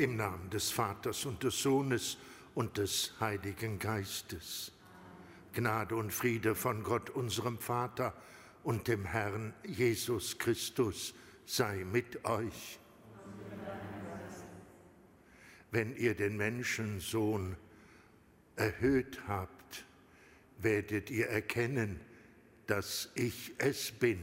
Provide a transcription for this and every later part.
Im Namen des Vaters und des Sohnes und des Heiligen Geistes. Gnade und Friede von Gott, unserem Vater, und dem Herrn Jesus Christus sei mit euch. Wenn ihr den Menschensohn erhöht habt, werdet ihr erkennen, dass ich es bin,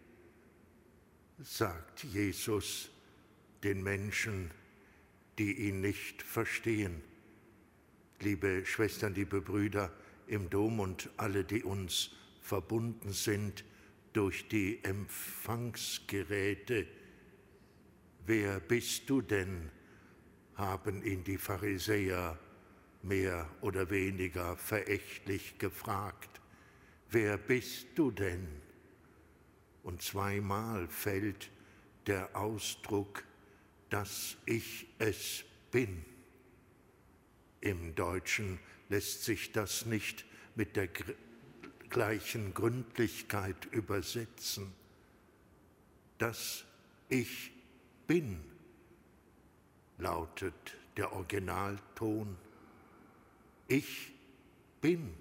sagt Jesus den Menschen, die ihn nicht verstehen. Liebe Schwestern, liebe Brüder im Dom und alle, die uns verbunden sind durch die Empfangsgeräte, wer bist du denn, haben ihn die Pharisäer mehr oder weniger verächtlich gefragt. Wer bist du denn? Und zweimal fällt der Ausdruck, dass ich es bin. Im Deutschen lässt sich das nicht mit der gleichen Gründlichkeit übersetzen. Dass ich bin, lautet der Originalton. Ich bin.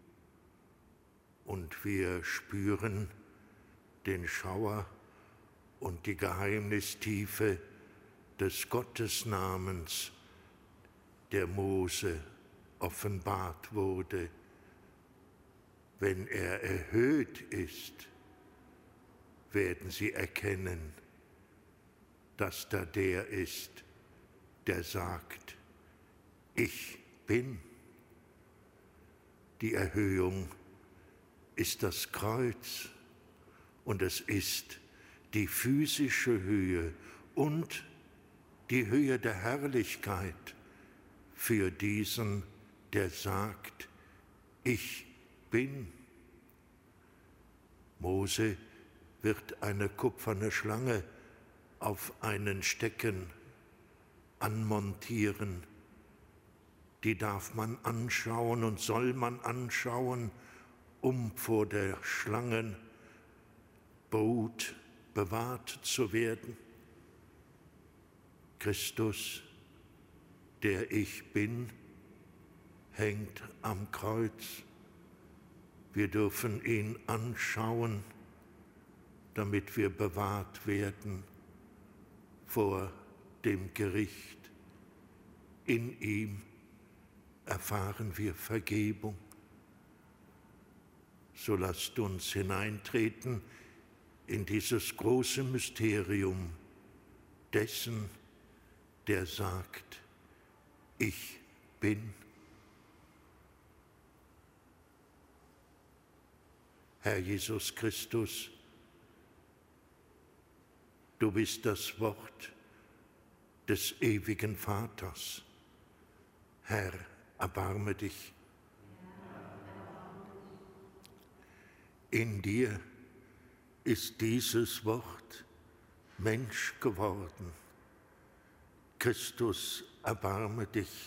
Und wir spüren den Schauer und die Geheimnistiefe des Gottesnamens, der Mose offenbart wurde. Wenn er erhöht ist, werden sie erkennen, dass da der ist, der sagt, ich bin. Die Erhöhung ist das Kreuz und es ist die physische Höhe und die Höhe der Herrlichkeit für diesen, der sagt, ich bin. Mose wird eine kupferne Schlange auf einen Stecken anmontieren. Die darf man anschauen und soll man anschauen, um vor der Schlangenbrut bewahrt zu werden. Christus, der ich bin, hängt am Kreuz. Wir dürfen ihn anschauen, damit wir bewahrt werden vor dem Gericht. In ihm erfahren wir Vergebung. So lasst uns hineintreten in dieses große Mysterium dessen, der sagt, ich bin. Herr Jesus Christus, du bist das Wort des ewigen Vaters. Herr, erbarme dich. In dir ist dieses Wort Mensch geworden. Christus, erbarme dich.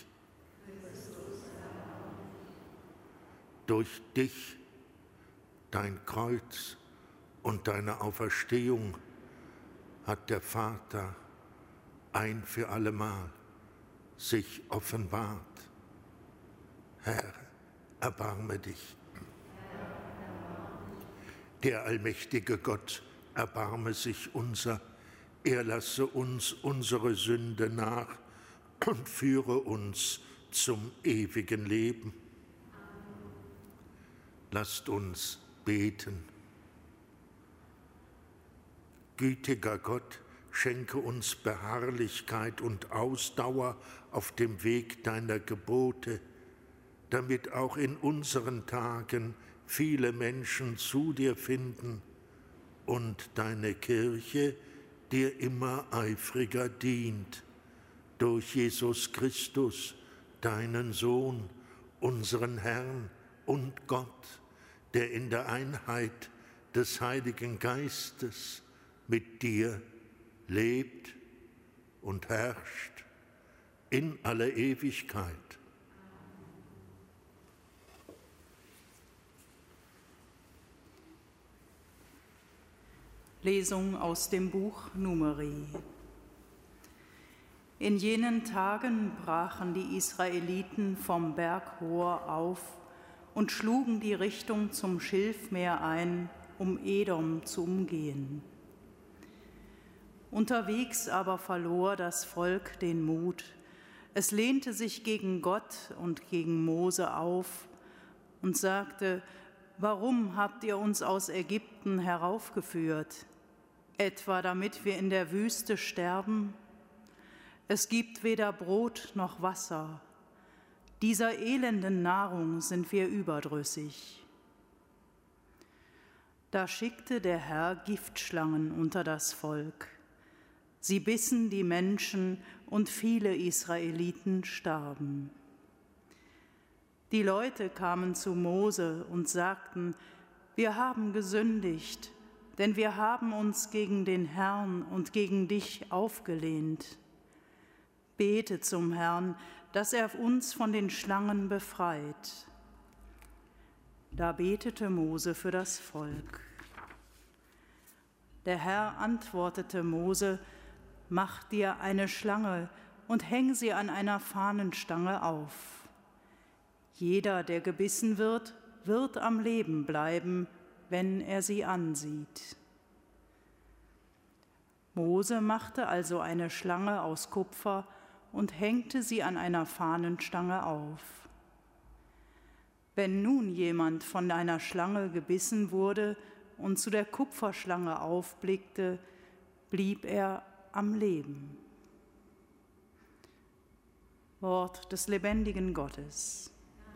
Durch dich, dein Kreuz und deine Auferstehung hat der Vater ein für allemal sich offenbart. Herr, erbarme dich. Der allmächtige Gott, erbarme sich unser. Er lasse uns unsere Sünde nach und führe uns zum ewigen Leben. Lasst uns beten. Gütiger Gott, schenke uns Beharrlichkeit und Ausdauer auf dem Weg deiner Gebote, damit auch in unseren Tagen viele Menschen zu dir finden und deine Kirche dir immer eifriger dient. Durch Jesus Christus, deinen Sohn, unseren Herrn und Gott, der in der Einheit des Heiligen Geistes mit dir lebt und herrscht in alle Ewigkeit. Lesung aus dem Buch Numeri. In jenen Tagen brachen die Israeliten vom Berg Hor auf und schlugen die Richtung zum Schilfmeer ein, um Edom zu umgehen. Unterwegs aber verlor das Volk den Mut. Es lehnte sich gegen Gott und gegen Mose auf und sagte: Warum habt ihr uns aus Ägypten heraufgeführt? Etwa damit wir in der Wüste sterben? Es gibt weder Brot noch Wasser. Dieser elenden Nahrung sind wir überdrüssig. Da schickte der Herr Giftschlangen unter das Volk. Sie bissen die Menschen und viele Israeliten starben. Die Leute kamen zu Mose und sagten: Wir haben gesündigt, denn wir haben uns gegen den Herrn und gegen dich aufgelehnt. Bete zum Herrn, dass er uns von den Schlangen befreit. Da betete Mose für das Volk. Der Herr antwortete Mose: Mach dir eine Schlange und häng sie an einer Fahnenstange auf. Jeder, der gebissen wird, wird am Leben bleiben, wenn er sie ansieht. Mose machte also eine Schlange aus Kupfer und hängte sie an einer Fahnenstange auf. Wenn nun jemand von einer Schlange gebissen wurde und zu der Kupferschlange aufblickte, blieb er am Leben. Wort des lebendigen Gottes.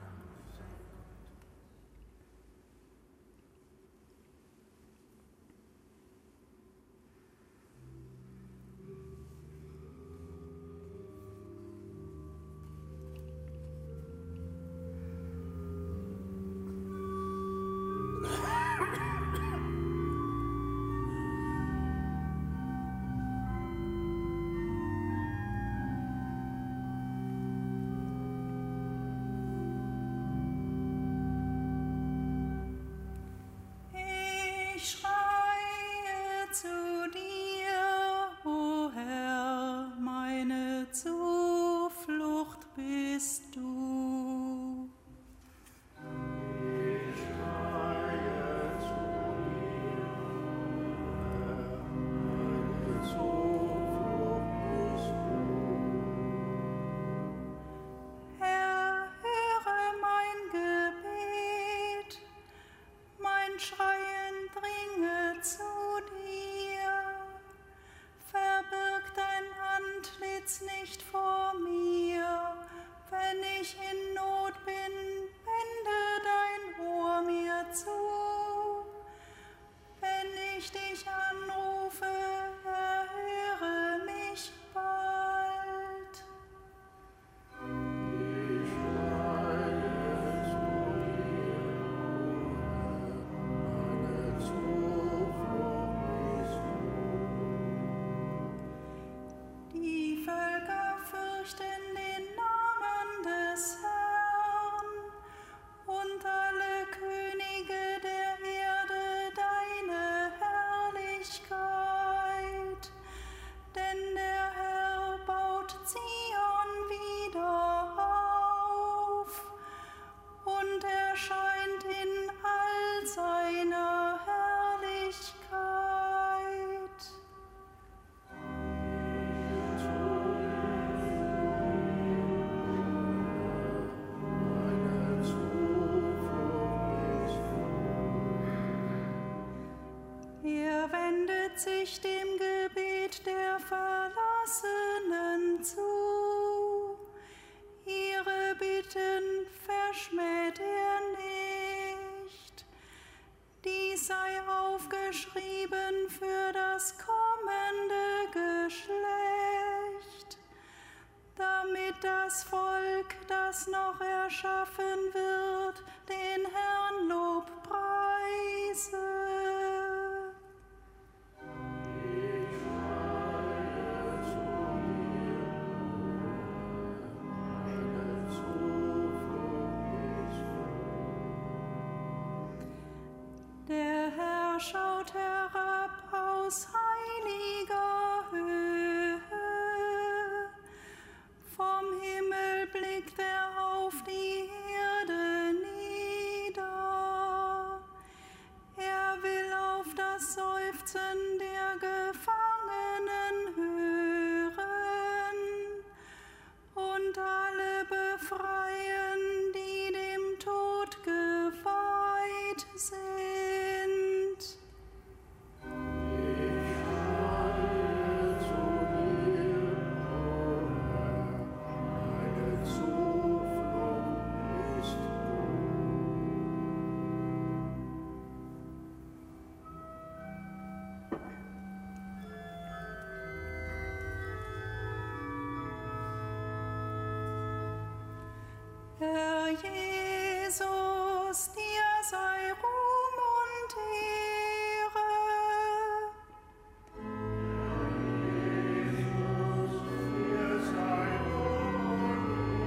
Nicht vor mir, wenn ich in Not bin, wende dein Ohr mir zu. Wenn ich dich anrufe, erhöre mich bald. Ich schreie zu dir, meine Zuflucht bist du. Die Völker fürchten den Namen des Herrn und alle Könige der Erde deine Herrlichkeit. Denn der Herr baut Zion wieder auf und erscheint in all seiner Herrlichkeit. Er wendet sich dem Gebet der Verlassenen zu. Ihre Bitten verschmäht er nicht. Dies sei aufgeschrieben für das kommende Geschlecht, damit das Volk, das noch erschaffen wird, den Herrn Lob preise. Der Herr schaut herab aus heiliger Höhe. blickt er auf die Erde nieder. Er will auf das Seufzen der Gefangenen hören und alle befreien, die dem Tod geweiht sind. Herr Jesus, dir sei Ruhm und Ehre. Jesus, dir sei Ruhm und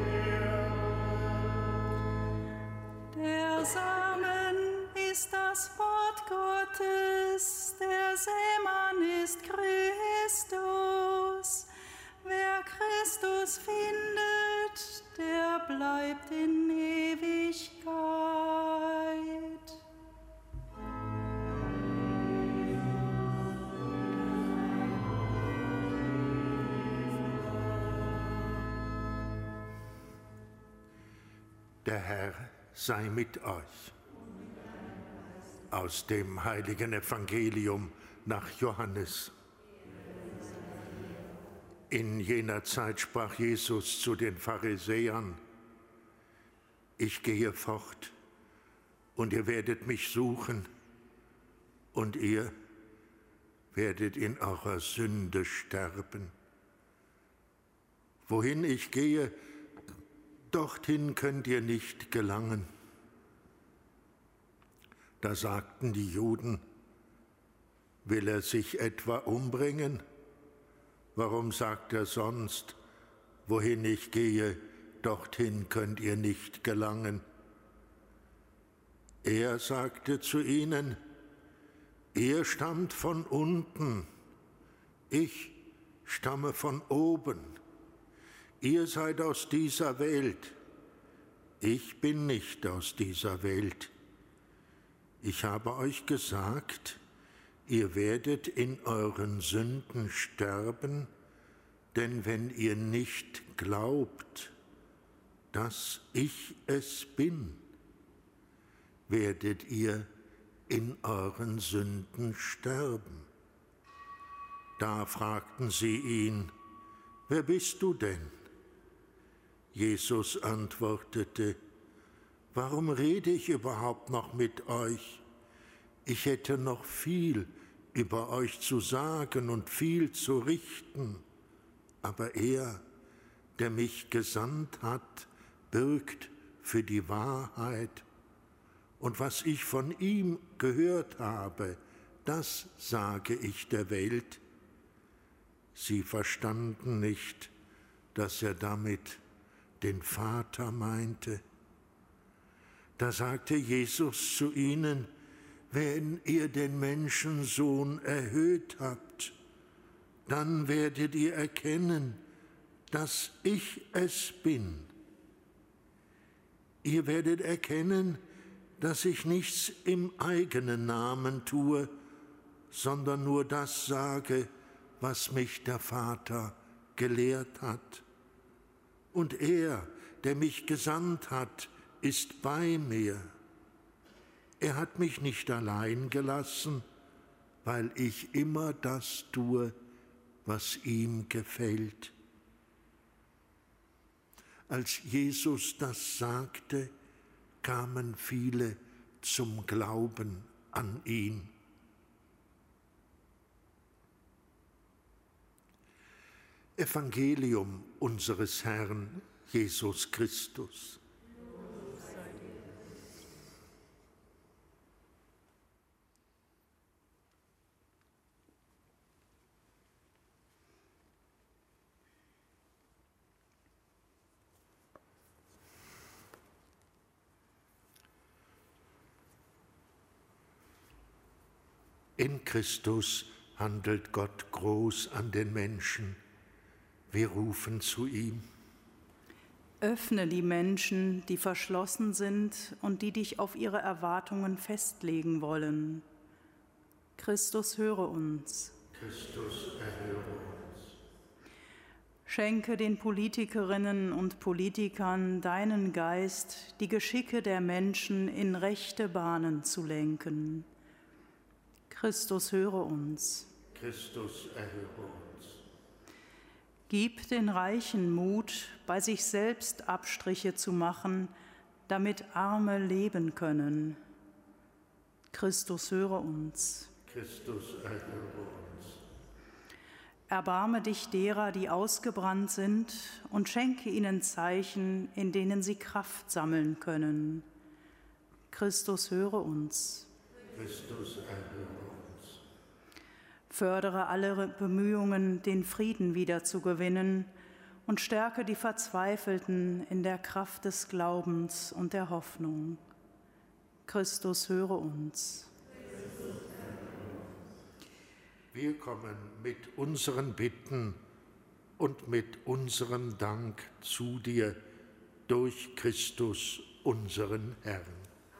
Ehre. Der Samen ist das Wort Gottes, der Sämann ist Christus. Wer Christus findet, der bleibt in Ewigkeit. Der Herr sei mit euch. Aus dem heiligen Evangelium nach Johannes. In jener Zeit sprach Jesus zu den Pharisäern: Ich gehe fort, und ihr werdet mich suchen, und ihr werdet in eurer Sünde sterben. Wohin ich gehe, dorthin könnt ihr nicht gelangen. Da sagten die Juden: Will er sich etwa umbringen? Warum sagt er sonst, wohin ich gehe, dorthin könnt ihr nicht gelangen? Er sagte zu ihnen: Ihr stammt von unten, ich stamme von oben. Ihr seid aus dieser Welt, ich bin nicht aus dieser Welt. Ich habe euch gesagt, ihr werdet in euren Sünden sterben, denn wenn ihr nicht glaubt, dass ich es bin, werdet ihr in euren Sünden sterben. Da fragten sie ihn: Wer bist du denn? Jesus antwortete: Warum rede ich überhaupt noch mit euch? Ich hätte noch viel über euch zu sagen und viel zu richten, aber er, der mich gesandt hat, bürgt für die Wahrheit. Und was ich von ihm gehört habe, das sage ich der Welt. Sie verstanden nicht, dass er damit den Vater meinte. Da sagte Jesus zu ihnen: Wenn ihr den Menschensohn erhöht habt, dann werdet ihr erkennen, dass ich es bin. Ihr werdet erkennen, dass ich nichts im eigenen Namen tue, sondern nur das sage, was mich der Vater gelehrt hat. Und er, der mich gesandt hat, ist bei mir. Er hat mich nicht allein gelassen, weil ich immer das tue, was ihm gefällt. Als Jesus das sagte, kamen viele zum Glauben an ihn. Evangelium unseres Herrn Jesus Christus. In Christus handelt Gott groß an den Menschen. Wir rufen zu ihm. Öffne die Menschen, die verschlossen sind und die dich auf ihre Erwartungen festlegen wollen. Christus, höre uns. Christus, erhöre uns. Schenke den Politikerinnen und Politikern deinen Geist, die Geschicke der Menschen in rechte Bahnen zu lenken. Christus, höre uns. Christus, erhöre uns. Gib den Reichen Mut, bei sich selbst Abstriche zu machen, damit Arme leben können. Christus, höre uns. Christus, erhöre uns. Erbarme dich derer, die ausgebrannt sind, und schenke ihnen Zeichen, in denen sie Kraft sammeln können. Christus, höre uns. Christus, erhöre uns. Fördere alle Bemühungen, den Frieden wiederzugewinnen, und stärke die Verzweifelten in der Kraft des Glaubens und der Hoffnung. Christus, höre uns. Wir kommen mit unseren Bitten und mit unserem Dank zu dir durch Christus, unseren Herrn.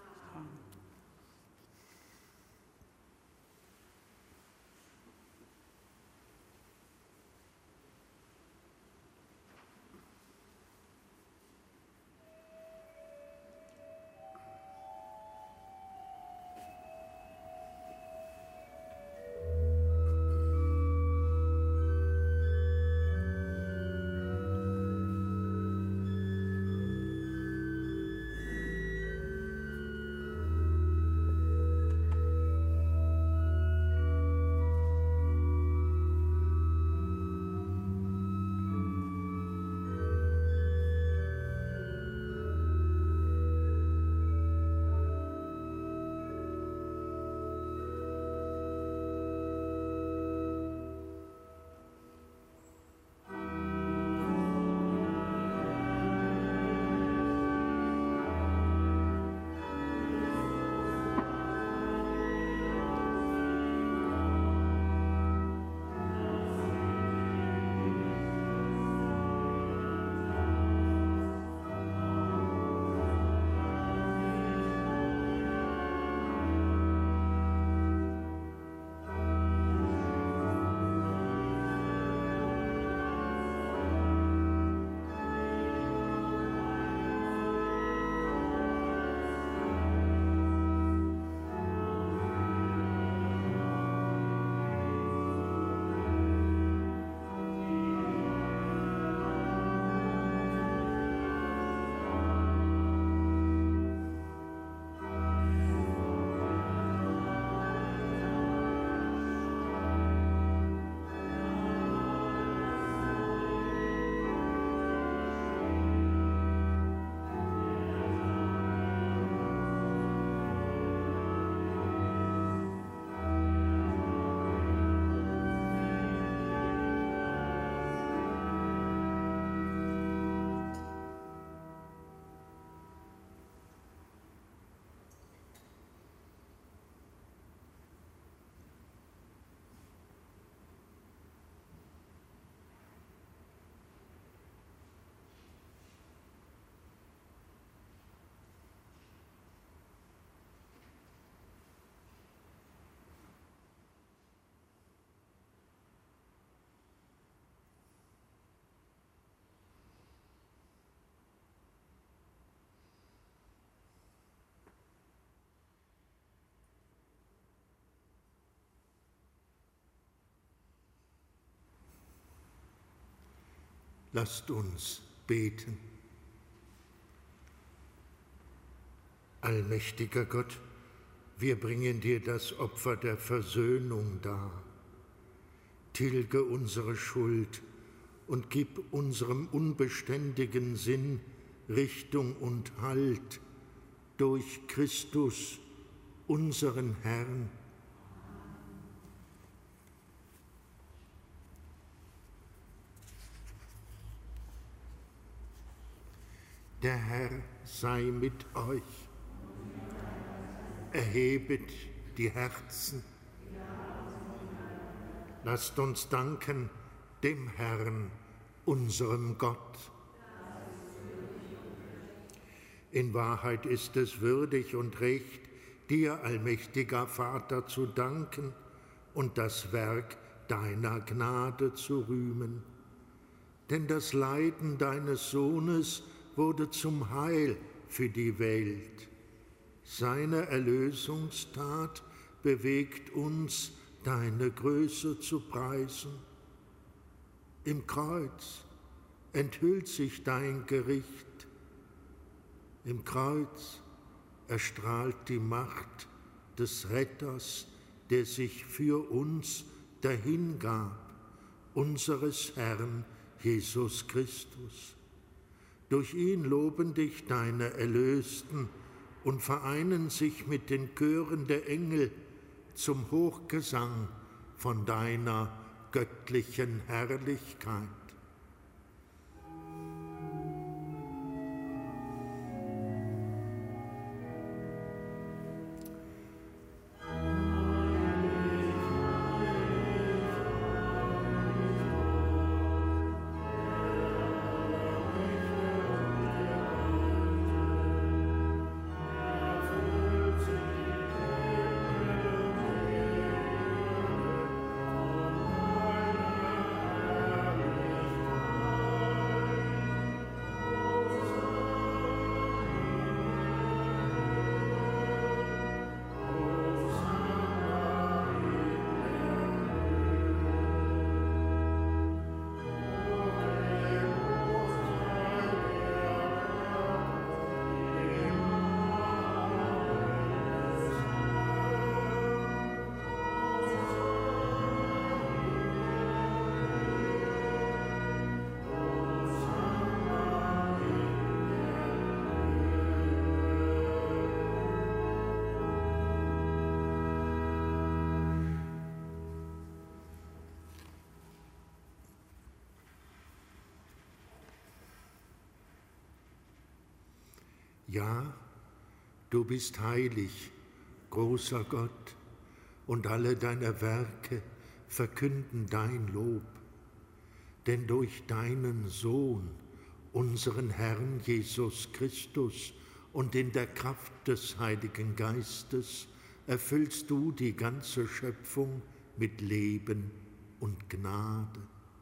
Lasst uns beten. Allmächtiger Gott, wir bringen dir das Opfer der Versöhnung dar. Tilge unsere Schuld und gib unserem unbeständigen Sinn Richtung und Halt durch Christus, unseren Herrn. Der Herr sei mit euch. Erhebet die Herzen. Lasst uns danken dem Herrn, unserem Gott. In Wahrheit ist es würdig und recht, dir, allmächtiger Vater, zu danken und das Werk deiner Gnade zu rühmen. Denn das Leiden deines Sohnes wurde zum Heil für die Welt. Seine Erlösungstat bewegt uns, deine Größe zu preisen. Im Kreuz enthüllt sich dein Gericht. Im Kreuz erstrahlt die Macht des Retters, der sich für uns dahingab, unseres Herrn Jesus Christus. Durch ihn loben dich deine Erlösten und vereinen sich mit den Chören der Engel zum Hochgesang von deiner göttlichen Herrlichkeit. Ja, du bist heilig, großer Gott, und alle deine Werke verkünden dein Lob. Denn durch deinen Sohn, unseren Herrn Jesus Christus, und in der Kraft des Heiligen Geistes erfüllst du die ganze Schöpfung mit Leben und Gnade.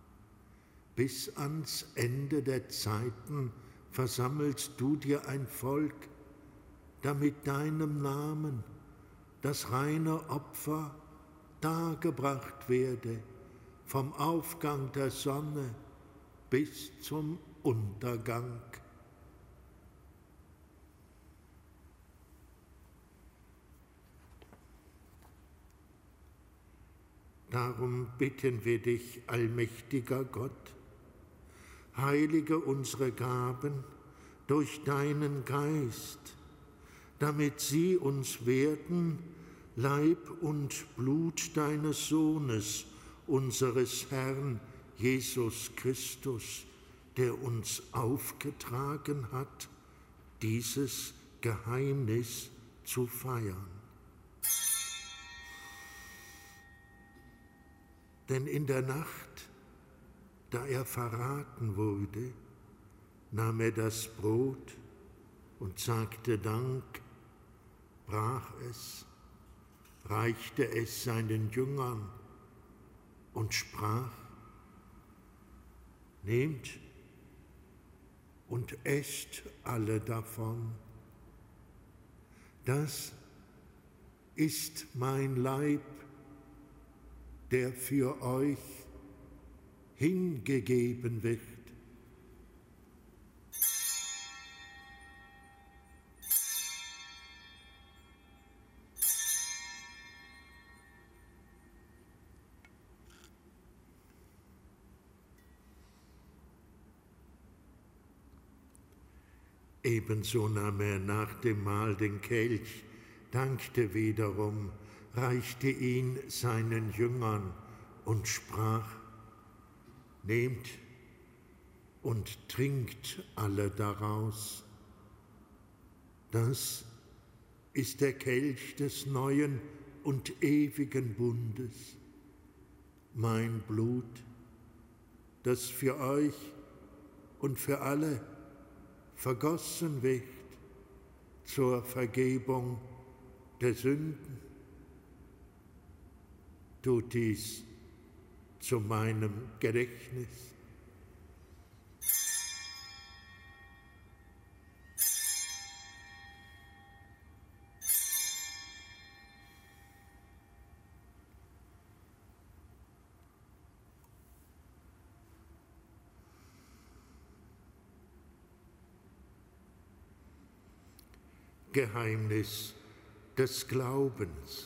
Bis ans Ende der Zeiten versammelst du dir ein Volk, damit deinem Namen das reine Opfer dargebracht werde, vom Aufgang der Sonne bis zum Untergang. Darum bitten wir dich, allmächtiger Gott, heilige unsere Gaben durch deinen Geist, damit sie uns werden, Leib und Blut deines Sohnes, unseres Herrn Jesus Christus, der uns aufgetragen hat, dieses Geheimnis zu feiern. Denn in der Nacht, da er verraten wurde, nahm er das Brot und sagte Dank, brach es, reichte es seinen Jüngern und sprach: Nehmt und esst alle davon. Das ist mein Leib, der für euch hingegeben wird. Ebenso nahm er nach dem Mahl den Kelch, dankte wiederum, reichte ihn seinen Jüngern und sprach: Nehmt und trinkt alle daraus. Das ist der Kelch des neuen und ewigen Bundes, mein Blut, das für euch und für alle vergossen wird zur Vergebung der Sünden. Tut dies zu meinem Gedächtnis. Geheimnis des Glaubens.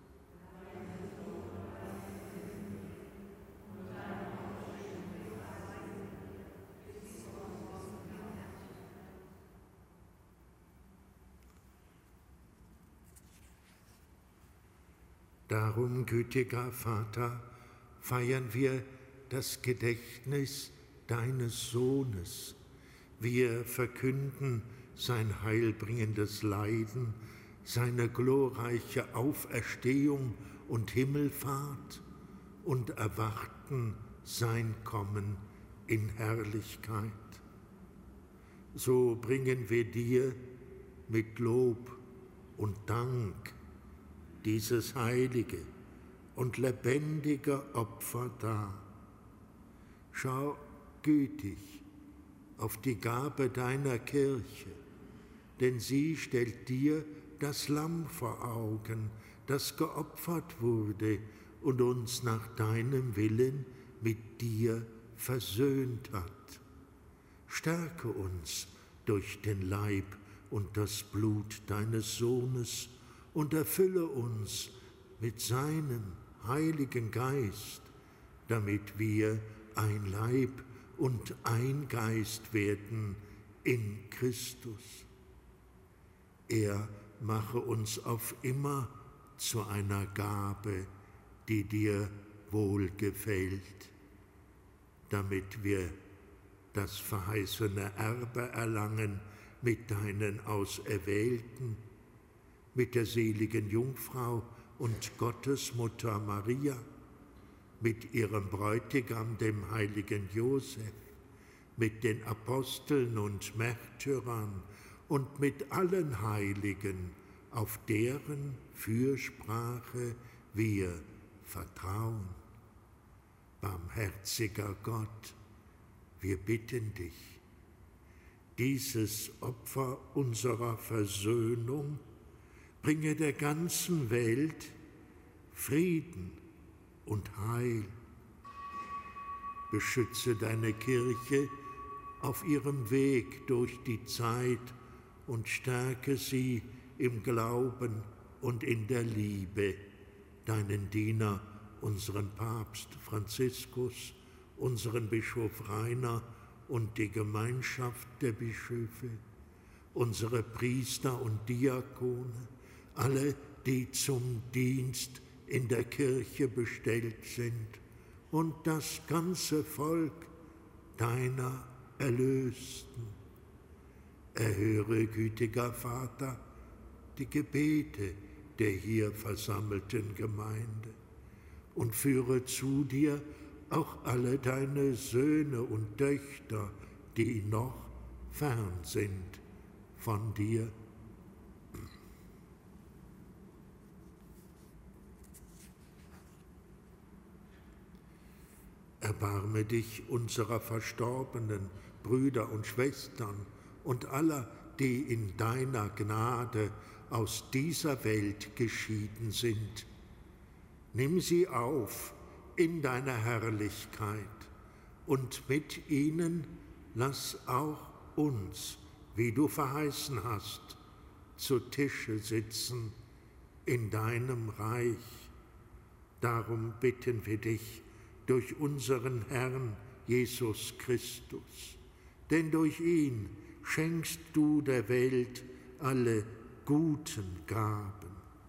Darum, gütiger Vater, feiern wir das Gedächtnis deines Sohnes. Wir verkünden sein heilbringendes Leiden, seine glorreiche Auferstehung und Himmelfahrt und erwarten sein Kommen in Herrlichkeit. So bringen wir dir mit Lob und Dank dieses heilige und lebendige Opfer dar. Schau gütig auf die Gabe deiner Kirche, denn sie stellt dir das Lamm vor Augen, das geopfert wurde und uns nach deinem Willen mit dir versöhnt hat. Stärke uns durch den Leib und das Blut deines Sohnes und erfülle uns mit seinem Heiligen Geist, damit wir ein Leib und ein Geist werden in Christus. Er mache uns auf immer zu einer Gabe, die dir wohlgefällt, damit wir das verheißene Erbe erlangen mit deinen Auserwählten, mit der seligen Jungfrau und Gottesmutter Maria, mit ihrem Bräutigam, dem heiligen Josef, mit den Aposteln und Märtyrern und mit allen Heiligen, auf deren Fürsprache wir vertrauen. Barmherziger Gott, wir bitten dich, dieses Opfer unserer Versöhnung bringe der ganzen Welt Frieden und Heil. Beschütze deine Kirche auf ihrem Weg durch die Zeit und stärke sie im Glauben und in der Liebe, deinen Diener, unseren Papst Franziskus, unseren Bischof Rainer und die Gemeinschaft der Bischöfe, unsere Priester und Diakone, alle, die zum Dienst in der Kirche bestellt sind, und das ganze Volk deiner Erlösten. Erhöre, gütiger Vater, die Gebete der hier versammelten Gemeinde und führe zu dir auch alle deine Söhne und Töchter, die noch fern sind von dir. Erbarme dich unserer verstorbenen Brüder und Schwestern und aller, die in deiner Gnade aus dieser Welt geschieden sind. Nimm sie auf in deiner Herrlichkeit und mit ihnen lass auch uns, wie du verheißen hast, zu Tische sitzen in deinem Reich. Darum bitten wir dich durch unseren Herrn Jesus Christus, denn durch ihn schenkst du der Welt alle guten Gaben.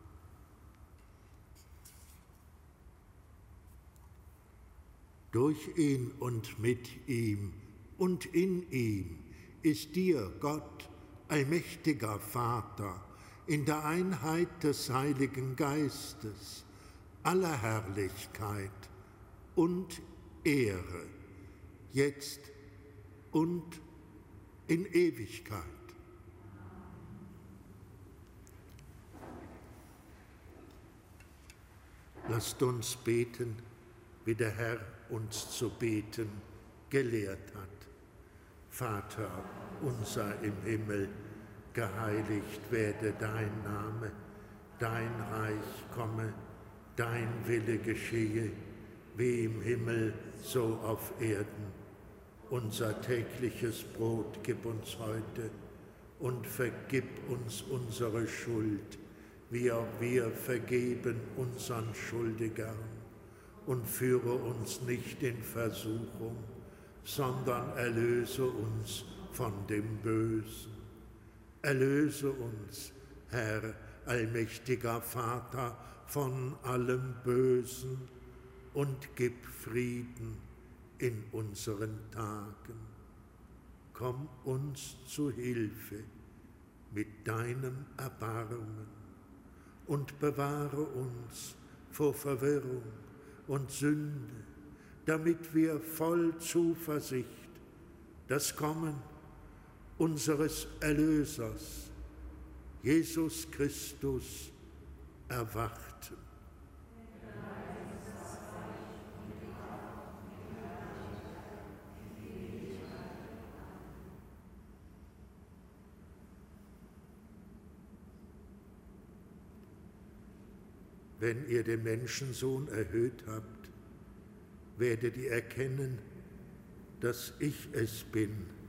Durch ihn und mit ihm und in ihm ist dir, Gott, allmächtiger Vater, in der Einheit des Heiligen Geistes, aller Herrlichkeit und Ehre, jetzt und in Ewigkeit. Lasst uns beten, wie der Herr uns zu beten gelehrt hat. Vater unser im Himmel, geheiligt werde dein Name, dein Reich komme, dein Wille geschehe, wie im Himmel, so auf Erden. Unser tägliches Brot gib uns heute und vergib uns unsere Schuld, wie auch wir vergeben unseren Schuldigern. Und führe uns nicht in Versuchung, sondern erlöse uns von dem Bösen. Erlöse uns, Herr, allmächtiger Vater, von allem Bösen und gib Frieden in unseren Tagen. Komm uns zu Hilfe mit deinem Erbarmen und bewahre uns vor Verwirrung und Sünde, damit wir voll Zuversicht das Kommen unseres Erlösers, Jesus Christus, erwarten. Wenn ihr den Menschensohn erhöht habt, werdet ihr erkennen, dass ich es bin.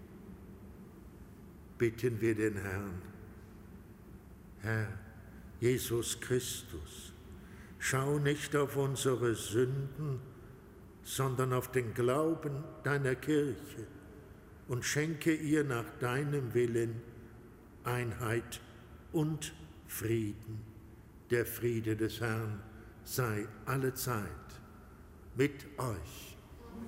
Bitten wir den Herrn. Herr Jesus Christus, schau nicht auf unsere Sünden, sondern auf den Glauben deiner Kirche und schenke ihr nach deinem Willen Einheit und Frieden. Der Friede des Herrn sei allezeit mit euch.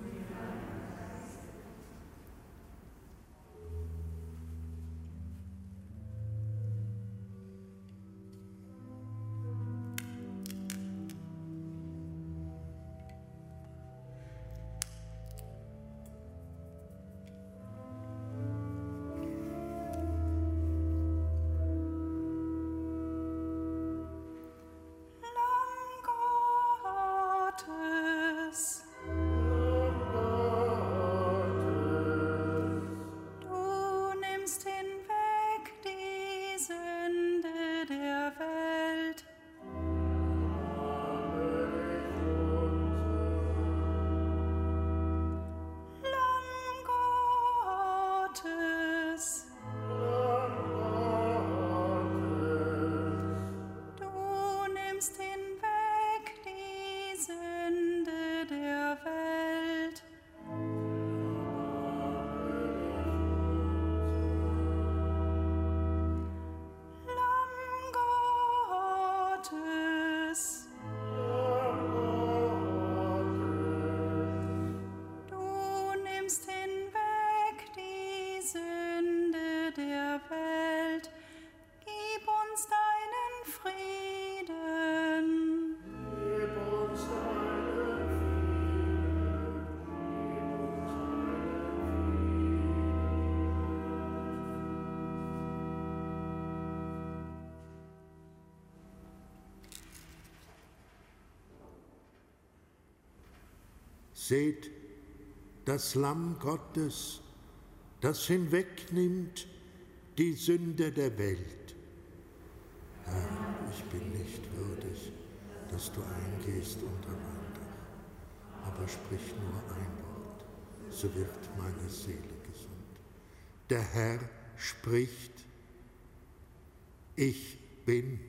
Seht das Lamm Gottes, das hinwegnimmt die Sünde der Welt. Herr, ich bin nicht würdig, dass du eingehst unter mein Dach, aber sprich nur ein Wort, so wird meine Seele gesund. Der Herr spricht, ich bin.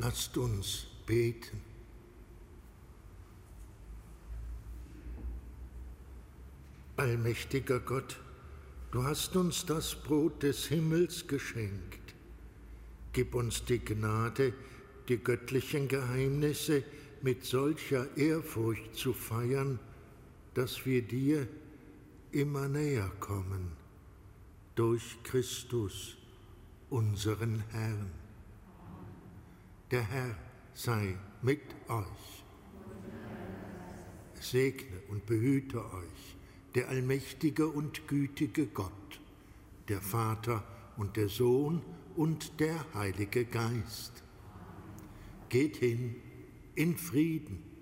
Lasst uns beten. Allmächtiger Gott, du hast uns das Brot des Himmels geschenkt. Gib uns die Gnade, die göttlichen Geheimnisse mit solcher Ehrfurcht zu feiern, dass wir dir immer näher kommen, durch Christus, unseren Herrn. Der Herr sei mit euch. Segne und behüte euch der allmächtige und gütige Gott, der Vater und der Sohn und der Heilige Geist. Geht hin in Frieden.